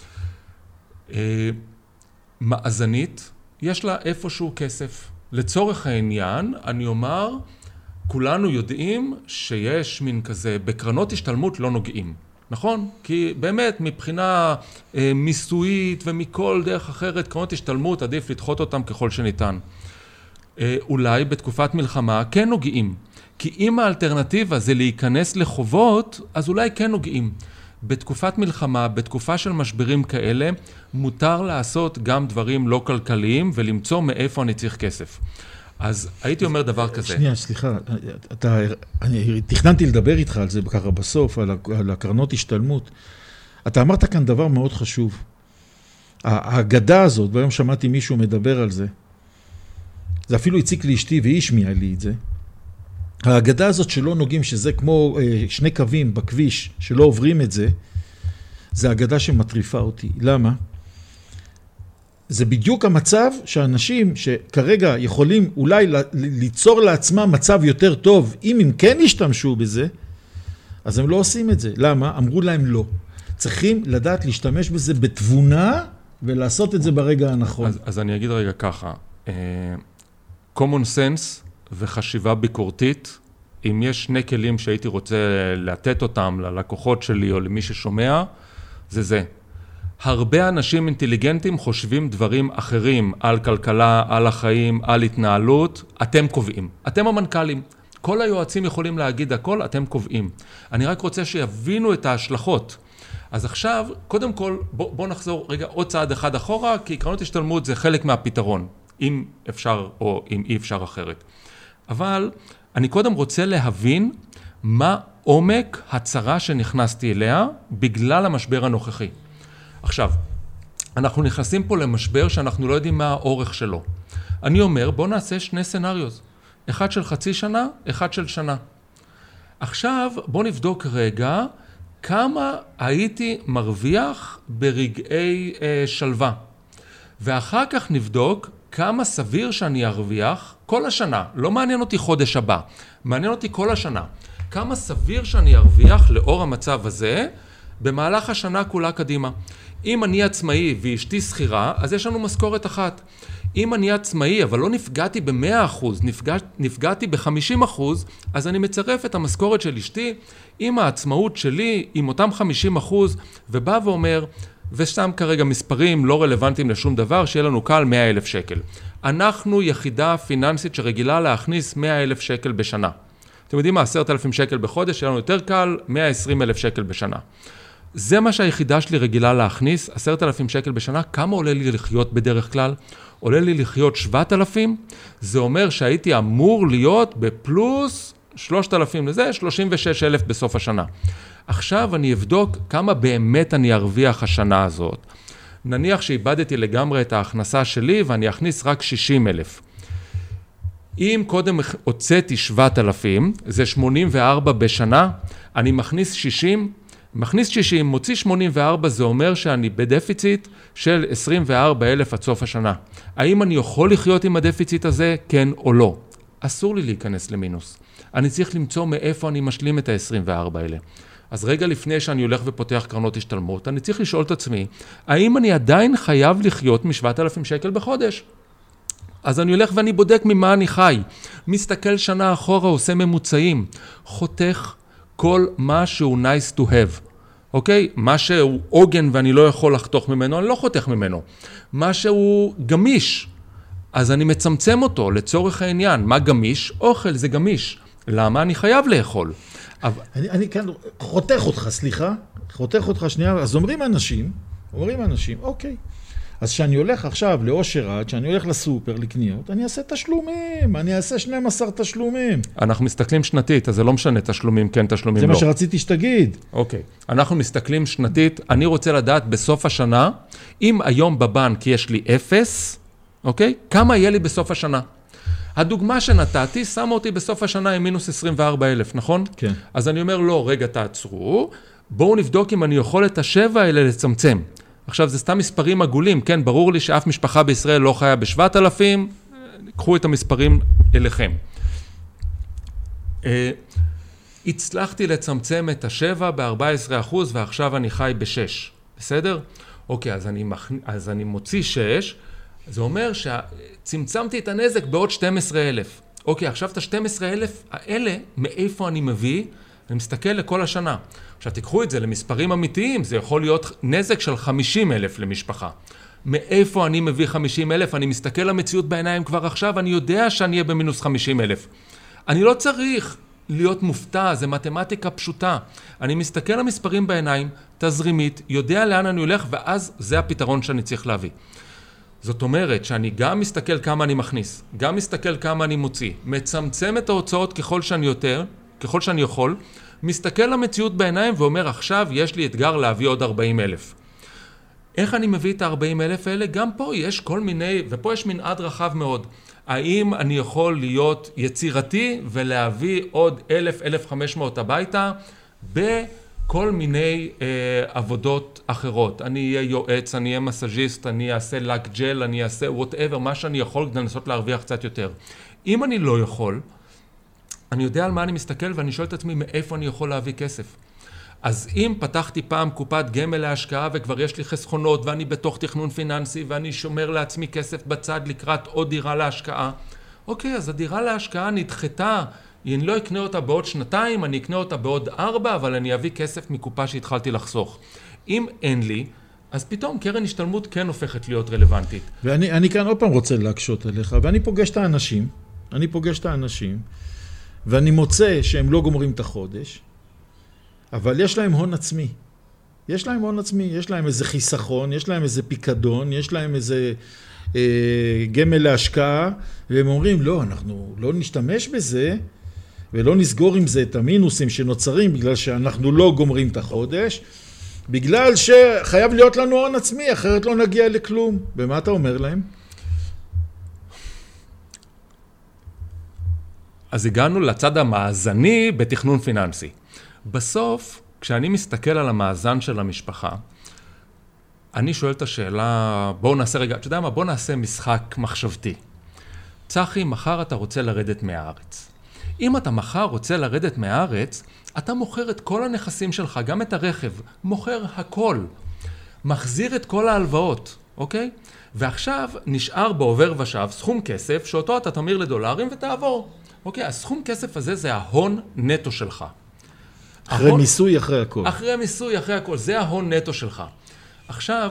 מאזנית, יש לה איפשהו כסף. לצורך העניין, אני אומר, כולנו יודעים שיש מין כזה, בקרנות השתלמות לא נוגעים, נכון? כי באמת מבחינה אה, מיסויית ומכל דרך אחרת, קרנות השתלמות עדיף לדחות אותם ככל שניתן. אה, אולי בתקופת מלחמה כן נוגעים, כי אם האלטרנטיבה זה להיכנס לחובות, אז אולי כן נוגעים. בתקופת מלחמה, בתקופה של משברים כאלה, מותר לעשות גם דברים לא כלכליים ולמצוא מאיפה אני צריך כסף. אז הייתי אומר דבר כזה. שנייה, סליחה, אתה, אני תכננתי לדבר איתך על זה ככה בסוף, על, על הקרנות השתלמות. אתה אמרת כאן דבר מאוד חשוב. ההגדה הזאת, והיום שמעתי מישהו מדבר על זה, זה אפילו הציק לי אשתי והיא השמיעה לי את זה. ההגדה הזאת שלא נוגעים, שזה כמו שני קווים בכביש שלא עוברים את זה, זה הגדה שמטריפה אותי. למה? זה בדיוק המצב שאנשים שכרגע יכולים אולי ליצור לעצמם מצב יותר טוב, אם הם כן ישתמשו בזה, אז הם לא עושים את זה. למה? אמרו להם לא. צריכים לדעת להשתמש בזה בתבונה ולעשות את זה ברגע הנכון. אז, אז אני אגיד רגע ככה, common sense וחשיבה ביקורתית, אם יש שני כלים שהייתי רוצה לתת אותם ללקוחות שלי או למי ששומע, זה זה. הרבה אנשים אינטליגנטים חושבים דברים אחרים על כלכלה, על החיים, על התנהלות. אתם קובעים. אתם המנכ"לים. כל היועצים יכולים להגיד הכל, אתם קובעים. אני רק רוצה שיבינו את ההשלכות. אז עכשיו, קודם כל, בוא, בוא נחזור רגע עוד צעד אחד אחורה, כי קרנות השתלמות זה חלק מהפתרון, אם אפשר או אם אי אפשר אחרת. אבל אני קודם רוצה להבין מה עומק הצרה שנכנסתי אליה בגלל המשבר הנוכחי. עכשיו, אנחנו נכנסים פה למשבר שאנחנו לא יודעים מה האורך שלו. אני אומר, בוא נעשה שני סנריוז. אחד של חצי שנה, אחד של שנה. עכשיו, בוא נבדוק רגע כמה הייתי מרוויח ברגעי אה, שלווה. ואחר כך נבדוק כמה סביר שאני ארוויח כל השנה. לא מעניין אותי חודש הבא, מעניין אותי כל השנה. כמה סביר שאני ארוויח לאור המצב הזה במהלך השנה כולה קדימה. אם אני עצמאי ואשתי שכירה, אז יש לנו משכורת אחת. אם אני עצמאי, אבל לא נפגעתי ב-מאה אחוז, נפגע, נפגעתי ב-חמישים אחוז, אז אני מצרף את המשכורת של אשתי עם העצמאות שלי, עם אותם חמישים אחוז, ובא ואומר, ושם כרגע מספרים לא רלוונטיים לשום דבר, שיהיה לנו קל מאה אלף שקל. אנחנו יחידה פיננסית שרגילה להכניס מאה אלף שקל בשנה. אתם יודעים מה? עשרת אלפים שקל בחודש, שיהיה לנו יותר קל, מאה ועשרים אלף שקל בשנה. זה מה שהיחידה שלי רגילה להכניס, עשרת אלפים שקל בשנה. כמה עולה לי לחיות בדרך כלל? עולה לי לחיות שבעת אלפים, זה אומר שהייתי אמור להיות בפלוס שלושת אלפים לזה, שלושים ושש אלף בסוף השנה. עכשיו אני אבדוק כמה באמת אני ארוויח השנה הזאת. נניח שאיבדתי לגמרי את ההכנסה שלי ואני אכניס רק שישים אלף. אם קודם הוצאתי שבעת אלפים, זה שמונים וארבע בשנה, אני מכניס שישים, מכניס שישים, מוציא שמונים וארבע, זה אומר שאני בדפיציט של עשרים וארבעה אלף עד סוף השנה. האם אני יכול לחיות עם הדפיציט הזה, כן או לא? אסור לי להיכנס למינוס. אני צריך למצוא מאיפה אני משלים את ה-עשרים וארבע האלה. אז רגע לפני שאני הולך ופותח קרנות השתלמות, אני צריך לשאול את עצמי, האם אני עדיין חייב לחיות מ-שבעת אלפים שקל בחודש? אז אני הולך ואני בודק ממה אני חי. מסתכל שנה אחורה, עושה ממוצעים, חותך כל מה שהוא nice to have. אוקיי? מה שהוא עוגן ואני לא יכול לחתוך ממנו, אני לא חותך ממנו. מה שהוא גמיש, אז אני מצמצם אותו לצורך העניין. מה גמיש? אוכל זה גמיש. למה? אני חייב לאכול. אבל... אני, אני כאן חותך אותך, סליחה. חותך אותך שנייה. אז אומרים אנשים, אומרים אנשים, אוקיי. אז כשאני הולך עכשיו לאושר עד, כשאני הולך לסופר לקניות, אני אעשה תשלומים, אני אעשה שנים עשר תשלומים. אנחנו מסתכלים שנתית, אז זה לא משנה תשלומים, כן, תשלומים זה לא. מה שרציתי שתגיד. אוקיי, אנחנו מסתכלים שנתית, אני רוצה לדעת בסוף השנה, אם היום בבנק יש לי אפס, אוקיי? כמה יהיה לי בסוף השנה? הדוגמה שנתתי, שמה אותי בסוף השנה עם מינוס עשרים וארבעה אלף, נכון? כן. אז אני אומר, לא, רגע, תעצרו, בואו נבדוק אם אני יכול את השבע האלה לצמצם. עכשיו, זה סתם מספרים עגולים, כן? ברור לי שאף משפחה בישראל לא חיה בשבעת אלפים, קחו את המספרים אליכם. הצלחתי לצמצם את השבע ב-ארבעה עשר אחוז, ועכשיו אני חי בשש, בסדר? אוקיי, אז אני, מח... אז אני מוציא שש, זה אומר שצמצמתי את הנזק בעוד שנים עשר אלף. אוקיי, עכשיו את ה-שנים עשר אלף האלה, מאיפה אני מביא? אני מסתכל לכל השנה. עכשיו תיקחו את זה למספרים אמיתיים, זה יכול להיות נזק של חמישים אלף למשפחה. מאיפה אני מביא חמישים אלף? אני מסתכל למציאות בעיניים כבר עכשיו, אני יודע שאני אהיה במינוס חמישים אלף. אני לא צריך להיות מופתע, זה מתמטיקה פשוטה. אני מסתכל למספרים בעיניים, תזרימית, יודע לאן אני הולך, ואז זה הפתרון שאני צריך להביא. זאת אומרת שאני גם מסתכל כמה אני מכניס, גם מסתכל כמה אני מוציא, מצמצם את ההוצאות ככל שאני יותר, ככל שאני יכול, מסתכל למציאות בעיניים ואומר, עכשיו יש לי אתגר להביא עוד ארבעים אלף. איך אני מביא את ה-ארבעים אלף האלה? גם פה יש כל מיני, ופה יש מנעד רחב מאוד. האם אני יכול להיות יצירתי ולהביא עוד אלף, אלף וחמש מאות הביתה בכל מיני אה, עבודות אחרות. אני אהיה יועץ, אני אהיה מסאז'יסט, אני אעשה לק ג'ל, אני אעשה whatever, מה שאני יכול כדי לנסות להרוויח קצת יותר. אם אני לא יכול, אני יודע על מה אני מסתכל ואני שואל את עצמי מאיפה אני יכול להביא כסף. אז אם פתחתי פעם קופת גמל להשקעה וכבר יש לי חסכונות ואני בתוך תכנון פיננסי ואני שומר לעצמי כסף בצד לקראת עוד דירה להשקעה, אוקיי, אז הדירה להשקעה נדחתה, אני לא אקנה אותה בעוד שנתיים, אני אקנה אותה בעוד ארבע, אבל אני אביא כסף מקופה שהתחלתי לחסוך. אם אין לי, אז פתאום קרן השתלמות כן הופכת להיות רלוונטית. ואני אני כאן עוד פעם רוצה להקשות עליך, ואני פוגש את האנשים, אני פוגש את האנשים, ואני מוצא שהם לא גומרים את החודש, אבל יש להם הון עצמי. יש להם הון עצמי, יש להם איזה חיסכון, יש להם איזה פיקדון, יש להם איזה אה, גמל להשקעה, והם אומרים, לא, אנחנו לא נשתמש בזה, ולא נסגור עם זה את המינוסים שנוצרים, בגלל שאנחנו לא גומרים את החודש, בגלל שחייב להיות לנו הון עצמי, אחרת לא נגיע לכלום. ומה אתה אומר להם? אז הגענו לצד המאזני בתכנון פיננסי. בסוף, כשאני מסתכל על המאזן של המשפחה, אני שואל את השאלה, בואו נעשה רגע, אתה יודע מה, בואו נעשה משחק מחשבתי. צחי, מחר אתה רוצה לרדת מהארץ. אם אתה מחר רוצה לרדת מהארץ, אתה מוכר את כל הנכסים שלך, גם את הרכב, מוכר הכל. מחזיר את כל ההלוואות, אוקיי? ועכשיו נשאר בעובר ושב סכום כסף, שאותו אתה תמיר לדולרים ותעבור. אוקיי, הסכום כסף הזה זה ההון נטו שלך. אחרי ההון, מיסוי, אחרי הכל. אחרי מיסוי, אחרי הכל. זה ההון נטו שלך. עכשיו,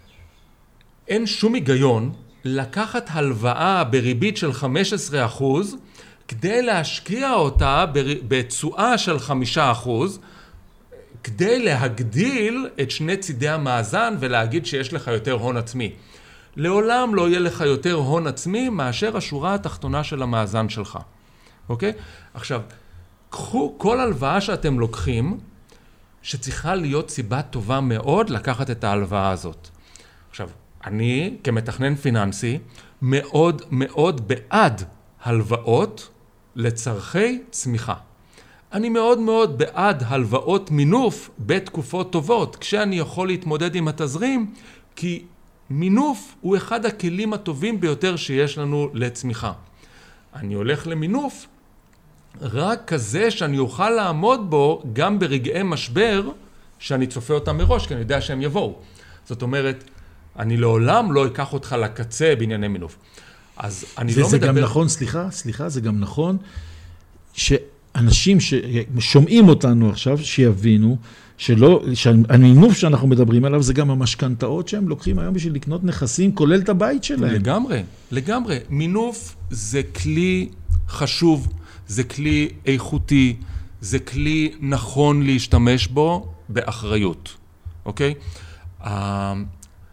אין שום היגיון לקחת הלוואה בריבית של חמישה עשר אחוז, כדי להשקיע אותה בתשואה של חמישה אחוז, כדי להגדיל את שני צידי המאזן ולהגיד שיש לך יותר הון עצמי. לעולם לא יהיה לך יותר הון עצמי מאשר השורה התחתונה של המאזן שלך. אוקיי? עכשיו, קחו כל הלוואה שאתם לוקחים, שצריכה להיות סיבה טובה מאוד לקחת את ההלוואה הזאת. עכשיו, אני כמתכנן פיננסי מאוד מאוד בעד הלוואות לצרכי צמיחה. אני מאוד מאוד בעד הלוואות מינוף בתקופות טובות, כשאני יכול להתמודד עם התזרים, כי מינוף הוא אחד הכלים הטובים ביותר שיש לנו לצמיחה. אני הולך למינוף רק כזה שאני אוכל לעמוד בו גם ברגעי משבר שאני צופה אותם מראש, כי אני יודע שהם יבואו. זאת אומרת, אני לעולם לא אקח אותך לקצה בענייני מינוף. אז אני לא מדבר... וזה גם נכון, סליחה, סליחה, זה גם נכון, שאנשים ששומעים אותנו עכשיו, שיבינו, שלא, שהמינוף שאנחנו מדברים עליו, זה גם המשכנתאות שהם לוקחים היום בשביל לקנות נכסים, כולל את הבית שלהם. לגמרי, לגמרי. מינוף זה כלי חשוב, זה כלי איכותי, זה כלי נכון להשתמש בו באחריות, אוקיי?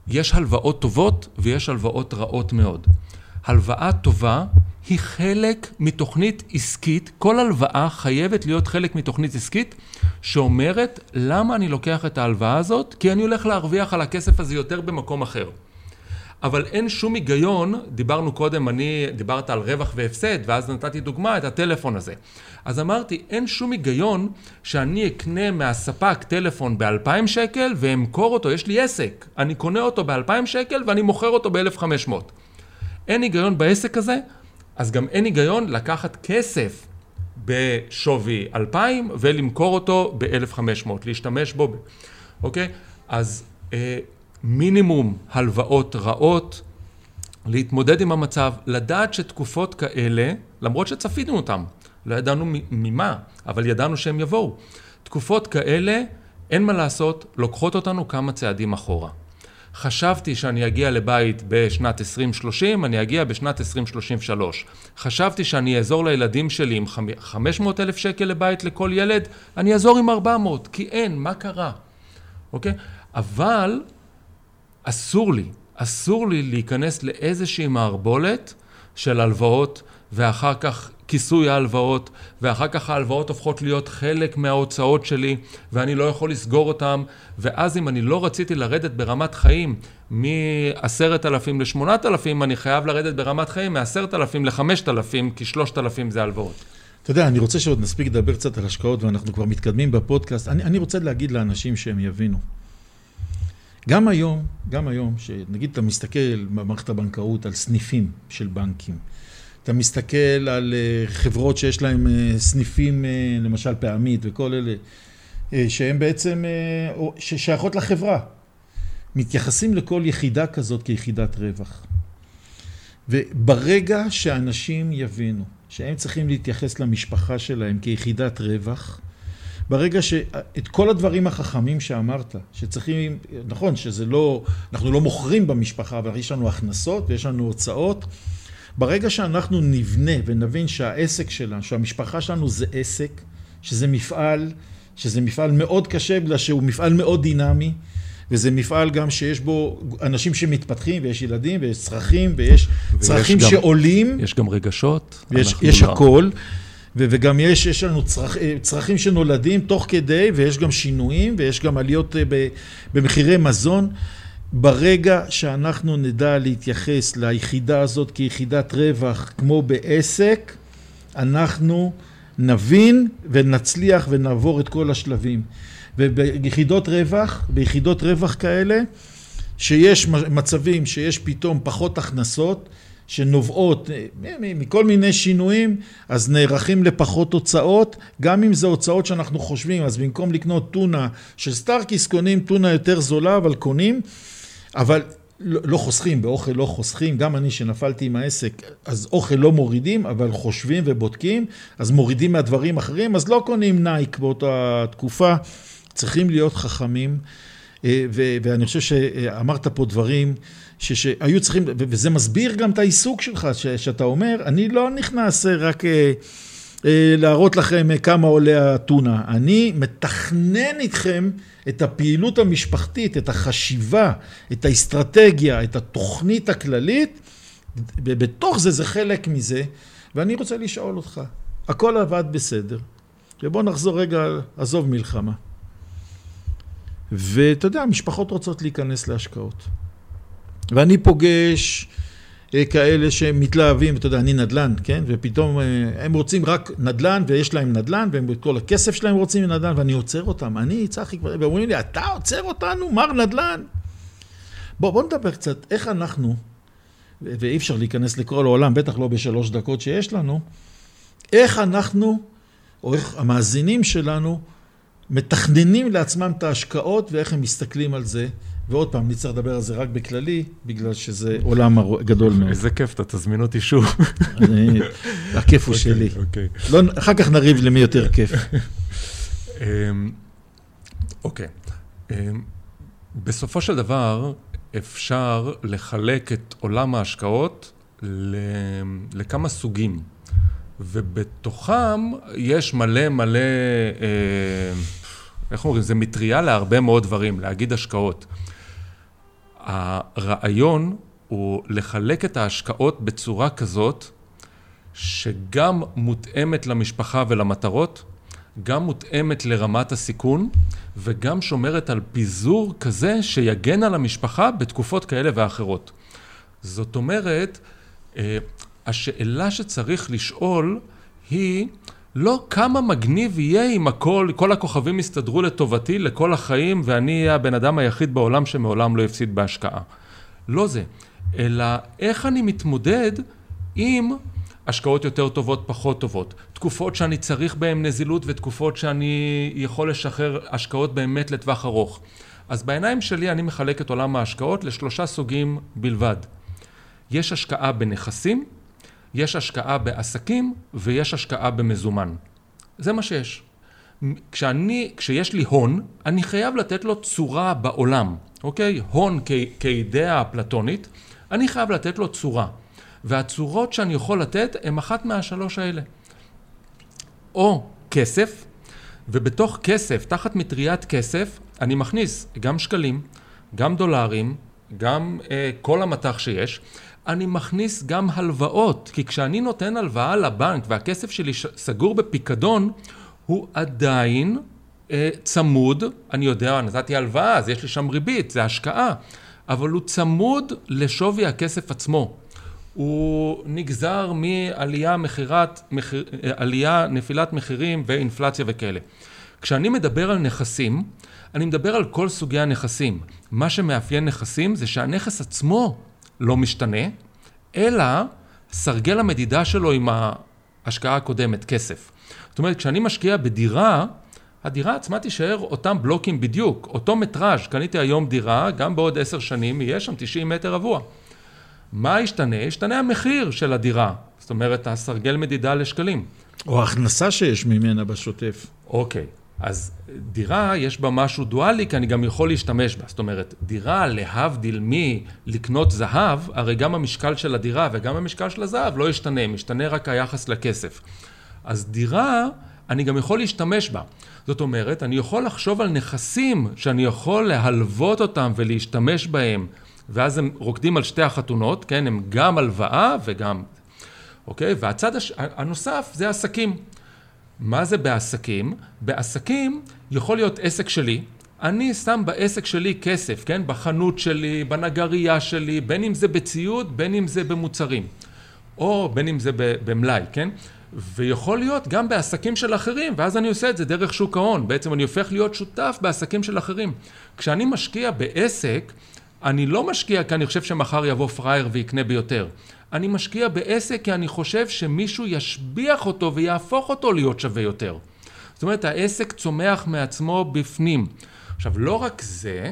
יש הלוואות טובות ויש הלוואות רעות מאוד. הלוואה טובה היא חלק מתוכנית עסקית, כל הלוואה חייבת להיות חלק מתוכנית עסקית, שאומרת למה אני לוקח את ההלוואה הזאת, כי אני הולך להרוויח על הכסף הזה יותר במקום אחר. אבל אין שום היגיון, דיברנו קודם, אני דיברת על רווח והפסד, ואז נתתי דוגמה את הטלפון הזה. אז אמרתי, אין שום היגיון שאני אקנה מהספק טלפון ב-אלפיים שקל, ואמכור אותו, יש לי עסק, אני קונה אותו ב-אלפיים שקל, ואני מוכר אותו ב-אלף וחמש מאות. אין היגיון בעסק הזה, אז גם אין היגיון לקחת כסף בשווי אלפיים, ולמכור אותו ב-אלף וחמש מאות, להשתמש בו, אוקיי? אז אה, מינימום הלוואות רעות, להתמודד עם המצב, לדעת שתקופות כאלה, למרות שצפינו אותם, לא ידענו ממה, אבל ידענו שהם יבואו. תקופות כאלה, אין מה לעשות, לוקחות אותנו כמה צעדים אחורה. חשבתי שאני אגיע לבית בשנת עשרים שלושים, אני אגיע בשנת עשרים שלושים ושלוש. חשבתי שאני אעזור לילדים שלי עם חמש מאות אלף שקל לבית לכל ילד, אני אעזור עם ארבע מאות, כי אין, מה קרה? אוקיי? אבל אסור לי, אסור לי להיכנס לאיזושהי מערבולת של הלוואות, ואחר כך כיסוי ההלוואות, ואחר כך ההלוואות הופכות להיות חלק מההוצאות שלי, ואני לא יכול לסגור אותם, ואז אם אני לא רציתי לרדת ברמת חיים מ-עשרת אלפים ל-שמונת אלפים, אני חייב לרדת ברמת חיים מ-עשרת אלפים ל-חמשת אלפים, כי שלושת אלפים זה הלוואות. אתה יודע, אני רוצה שעוד נספיק לדבר קצת על השקעות, ואנחנו כבר מתקדמים בפודקאסט. אני, אני רוצה להגיד לאנשים שהם יבינו. גם היום, גם היום, שנגיד אתה מסתכל במערכת הבנקאות על סניפים של בנקים, אתה מסתכל על חברות שיש להם סניפים, למשל פעמית וכל אלה, שהם בעצם ששייכות לחברה. מתייחסים לכל יחידה כזאת כיחידת רווח. וברגע שאנשים יבינו שהם צריכים להתייחס למשפחה שלהם כיחידת רווח, ברגע שאת כל הדברים החכמים שאמרת, שצריכים, נכון שזה לא, אנחנו לא מוכרים במשפחה, אבל יש לנו הכנסות ויש לנו הוצאות, ברגע שאנחנו נבנה ונבין שהעסק שלנו, שהמשפחה שלנו זה עסק, שזה מפעל, שזה מפעל מאוד קשה, בגלל שהוא מפעל מאוד דינמי, וזה מפעל גם שיש בו אנשים שמתפתחים, ויש ילדים, ויש צרכים, ויש צרכים גם, שעולים. יש גם רגשות. ויש, יש לא... הכל, ו- וגם יש, יש לנו צרכ, צרכים שנולדים תוך כדי, ויש גם שינויים, ויש גם עליות ב- במחירי מזון. ברגע שאנחנו נדע להתייחס ליחידה הזאת כיחידת רווח כמו בעסק, אנחנו נבין ונצליח ונעבור את כל השלבים. וביחידות רווח, ביחידות רווח כאלה, שיש מצבים שיש פתאום פחות הכנסות, שנובעות מכל מיני שינויים, אז נערכים לפחות הוצאות, גם אם זה הוצאות שאנחנו חושבים, אז במקום לקנות טונה של סטארקיס, קונים טונה יותר זולה, אבל קונים, אבל לא, לא חוסכים, באוכל לא חוסכים, גם אני שנפלתי עם העסק, אז אוכל לא מורידים, אבל חושבים ובודקים, אז מורידים מהדברים אחרים, אז לא קונים נייק באותה תקופה, צריכים להיות חכמים, ו- ואני חושב שאמרת פה דברים שהיו צריכים, וזה מסביר גם את העיסוק שלך, ש- שאתה אומר, אני לא נכנס רק להראות לכם כמה עולה הטונה, אני מתכנן איתכם את הפעילות המשפחתית, את החשיבה, את האסטרטגיה, את התוכנית הכללית, ובתוך זה זה חלק מזה, ואני רוצה לשאול אותך, הכל עבד בסדר, ובוא נחזור רגע, עזוב מלחמה. ואתה יודע, המשפחות רוצות להיכנס להשקעות. ואני פוגש כאלה שמתלהבים, אתה יודע, אני נדל"ן, כן? ופתאום הם רוצים רק נדל"ן, ויש להם נדל"ן, והם כל הכסף שלהם רוצים נדל"ן, ואני עוצר אותם. אני, צחי, ואומרים לי, אתה עוצר אותנו, מר נדל"ן? בוא, בוא נדבר קצת, איך אנחנו, ואי אפשר להיכנס לכל העולם, בטח לא בשלוש דקות שיש לנו, איך אנחנו, או איך המאזינים שלנו, מתכננים לעצמם את ההשקעות ואיך הם מסתכלים על זה. ועוד פעם, נצטרך לדבר על זה רק בכללי, בגלל שזה עולם גדול מאוד. איזה כיף, אתה תזמין אותי שוב. הכיף הוא שלי. אחר כך נריב למי יותר כיף. אוקיי. בסופו של דבר, אפשר לחלק את עולם ההשקעות לכמה סוגים. ובתוכם יש מלא מלא, איך אומרים, זה מטריה להרבה מאוד דברים, להגיד השקעות. הרעיון הוא לחלק את ההשקעות בצורה כזאת, שגם מותאמת למשפחה ולמטרות, גם מותאמת לרמת הסיכון, וגם שומרת על פיזור כזה שיגן על המשפחה בתקופות כאלה ואחרות. זאת אומרת, השאלה שצריך לשאול היא לא כמה מגניב יהיה אם הכל, כל הכוכבים יסתדרו לטובתי לכל החיים, ואני אהיה הבן אדם היחיד בעולם שמעולם לא יפסיד בהשקעה. לא זה, אלא איך אני מתמודד עם השקעות יותר טובות, פחות טובות. תקופות שאני צריך בהן נזילות ותקופות שאני יכול לשחרר השקעות באמת לטווח ארוך. אז בעיניים שלי אני מחלק את עולם ההשקעות לשלושה סוגים בלבד. יש השקעה בנכסים, יש השקעה בעסקים ויש השקעה במזומן. זה מה שיש. כשאני, כשיש לי הון, אני חייב לתת לו צורה בעולם. אוקיי? הון כ- כאידאה אפלטונית, אני חייב לתת לו צורה. והצורות שאני יכול לתת הן אחת מהשלוש האלה. או כסף, ובתוך כסף, תחת מטריית כסף, אני מכניס גם שקלים, גם דולרים, גם אה, כל המתח שיש. אני מכניס גם הלוואות, כי כשאני נותן הלוואה לבנק והכסף שלי סגור בפיקדון, הוא עדיין אה, צמוד, אני יודע, נתתי הלוואה, אז יש לי שם ריבית, זה השקעה, אבל הוא צמוד לשווי הכסף עצמו. הוא נגזר מעלייה מחירת, מחיר, עלייה, נפילת מחירים ואינפלציה וכאלה. כשאני מדבר על נכסים, אני מדבר על כל סוגי הנכסים. מה שמאפיין נכסים זה שהנכס עצמו לא משתנה, אלא סרגל המדידה שלו עם ההשקעה הקודמת, כסף. זאת אומרת, כשאני משקיע בדירה, הדירה עצמה תישאר אותם בלוקים בדיוק, אותו מטראז'. קניתי היום דירה, גם בעוד עשר שנים יהיה שם תשעים מטר רבוע. מה ישתנה? ישתנה המחיר של הדירה. זאת אומרת, הסרגל מדידה לשקלים. או ההכנסה שיש ממנה בשוטף. אוקיי. אז דירה יש בה משהו דואלי, כי אני גם יכול להשתמש בה. זאת אומרת, דירה להבדיל מלקנות זהב, הרי גם המשקל של הדירה וגם המשקל של הזהב לא ישתנה, משתנה רק היחס לכסף. אז דירה, אני גם יכול להשתמש בה. זאת אומרת, אני יכול לחשוב על נכסים שאני יכול להלוות אותם ולהשתמש בהם, ואז הם רוקדים על שתי החתונות, כן? הם גם הלוואה וגם... אוקיי? והצד הש... הנוסף זה עסקים. מה זה בעסקים? בעסקים יכול להיות עסק שלי, אני שם בעסק שלי כסף, כן? בחנות שלי, בנגרייה שלי, בין אם זה בציוד, בין אם זה במוצרים, או בין אם זה במלאי, כן? ויכול להיות גם בעסקים של אחרים, ואז אני עושה את זה דרך שוק ההון. בעצם אני הופך להיות שותף בעסקים של אחרים. כשאני משקיע בעסק, אני לא משקיע כי אני חושב שמחר יבוא פרייר ויקנה ביותר. אני משקיע בעסק כי אני חושב שמישהו ישביח אותו ויהפוך אותו להיות שווה יותר. זאת אומרת, העסק צומח מעצמו בפנים. עכשיו, לא רק זה,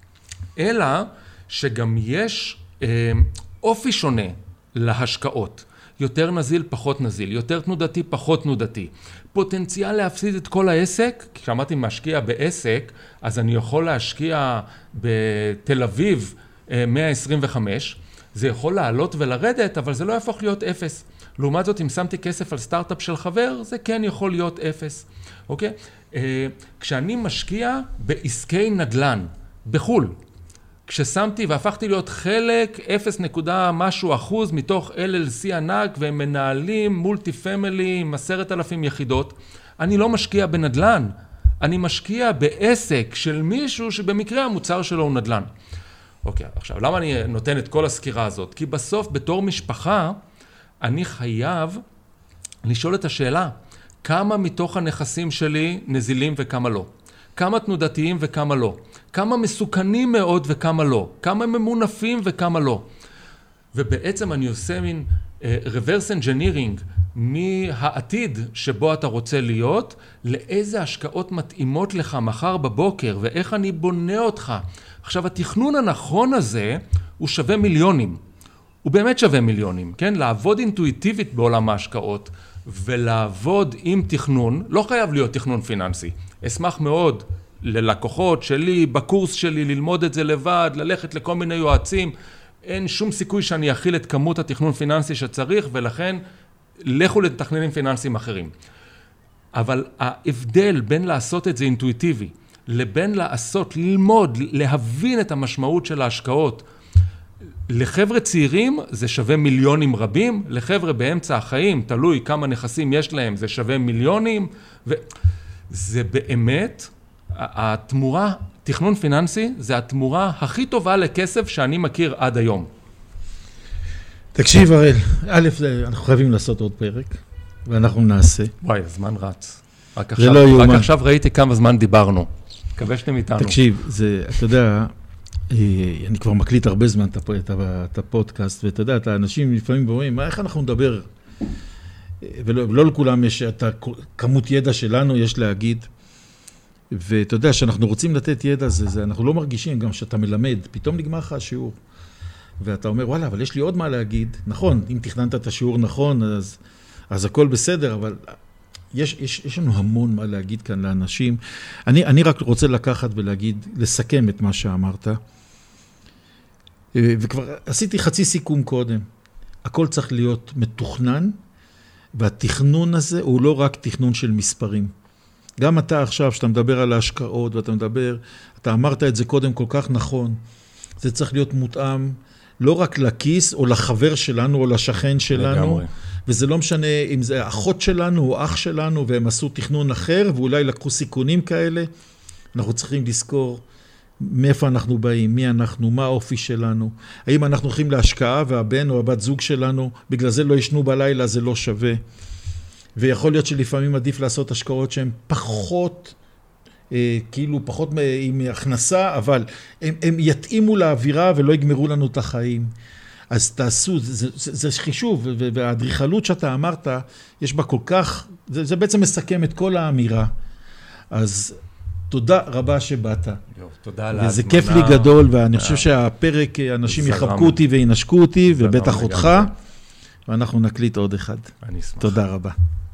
אלא שגם יש אה, אופי שונה להשקעות. יותר נזיל, פחות נזיל, יותר תנודתי, פחות תנודתי. פוטנציאל להפסיד את כל העסק, כשאמרתי משקיע בעסק, אז אני יכול להשקיע בתל אביב מאה עשרים וחמש, זה יכול לעלות ולרדת, אבל זה לא יהפוך להיות אפס. לעומת זאת, אם שמתי כסף על סטארט-אפ של חבר, זה כן יכול להיות אפס. אוקיי? כשאני משקיע בעסקי נדל"ן, בחול, כששמתי והפכתי להיות חלק אפס נקודה משהו אחוז מתוך אל אל סי ענק, והם מנהלים מולטי פמילי עם עשרת אלפים יחידות, אני לא משקיע בנדל"ן, אני משקיע בעסק של מישהו שבמקרה המוצר שלו הוא נדל"ן. אוקיי, עכשיו, למה אני נותן את כל הסקירה הזאת? כי בסוף, בתור משפחה, אני חייב לשאול את השאלה, כמה מתוך הנכסים שלי נזילים וכמה לא? כמה תנודתיים וכמה לא? כמה מסוכנים מאוד וכמה לא? כמה ממונפים וכמה לא? ובעצם אני עושה מין uh, reverse engineering מהעתיד שבו אתה רוצה להיות, לאיזה השקעות מתאימות לך מחר בבוקר, ואיך אני בונה אותך. עכשיו, התכנון הנכון הזה הוא שווה מיליונים. הוא באמת שווה מיליונים, כן? לעבוד אינטואיטיבית בעולם ההשקעות, ולעבוד עם תכנון, לא חייב להיות תכנון פיננסי. אשמח מאוד ללקוחות שלי, בקורס שלי, ללמוד את זה לבד, ללכת לכל מיני יועצים. אין שום סיכוי שאני אכיל את כמות התכנון פיננסי שצריך, ולכן לכו לתכננים פיננסיים אחרים. אבל ההבדל בין לעשות את זה אינטואיטיבי, לבין לעשות, ללמוד, להבין את המשמעות של ההשקעות. לחבר'ה צעירים זה שווה מיליונים רבים, לחבר'ה באמצע החיים, תלוי כמה נכסים יש להם, זה שווה מיליונים, וזה באמת, התמורה, תכנון פיננסי, זה התמורה הכי טובה לכסף שאני מכיר עד היום. תקשיב, הראל, א', אנחנו חייבים לעשות עוד פרק, ואנחנו נעשה. וואי, הזמן רץ. רק עכשיו, לא רק עכשיו ראיתי כמה זמן דיברנו. מקווה שאתם איתנו. תקשיב, זה, אתה יודע, אני כבר מקליט הרבה זמן את הפודקאסט, ואתה יודע, האנשים לפעמים אומרים, איך אנחנו נדבר? ולא לא לכולם יש את הכמות ידע שלנו, יש להגיד. ואתה יודע, שאנחנו רוצים לתת ידע, זה, זה, אנחנו לא מרגישים גם שאתה מלמד, פתאום נגמר לך השיעור. ואתה אומר, וואלה, אבל יש לי עוד מה להגיד. נכון, אם תכננת את השיעור נכון, אז, אז הכל בסדר, אבל יש, יש, יש לנו המון מה להגיד כאן לאנשים. אני, אני רק רוצה לקחת ולהגיד, לסכם את מה שאמרת. וכבר עשיתי חצי סיכום קודם. הכל צריך להיות מתוכנן, והתכנון הזה הוא לא רק תכנון של מספרים. גם אתה עכשיו, שאתה מדבר על ההשקעות, ואתה מדבר, אתה אמרת את זה קודם כל כך נכון, זה צריך להיות מותאם, לא רק לכיס, או לחבר שלנו, או לשכן שלנו, לגמרי. וזה לא משנה אם זה אחות שלנו, או אח שלנו, והם עשו תכנון אחר, ואולי לקחו סיכונים כאלה. אנחנו צריכים לזכור מאיפה אנחנו באים, מי אנחנו, מה האופי שלנו, האם אנחנו הולכים להשקעה, והבן או הבת זוג שלנו, בגלל זה לא ישנו בלילה, זה לא שווה. ויכול להיות שלפעמים עדיף לעשות השקעות שהן פחות, אה, כאילו פחות עם הכנסה, אבל הם, הם יתאימו לאווירה ולא יגמרו לנו את החיים. אז תעשו, זה, זה, זה חישוב, והאדריכלות שאתה אמרת, יש בה כל כך, זה, זה בעצם מסכם את כל האמירה. אז תודה רבה שבאת. יו, תודה על ההזמנה. וזה כיף לי גדול, ואני חושב שהפרק, אנשים יחבקו אותי וינשקו אותי, ובטח אותך, ואנחנו נקליט עוד אחד. אני אשמח. תודה רבה.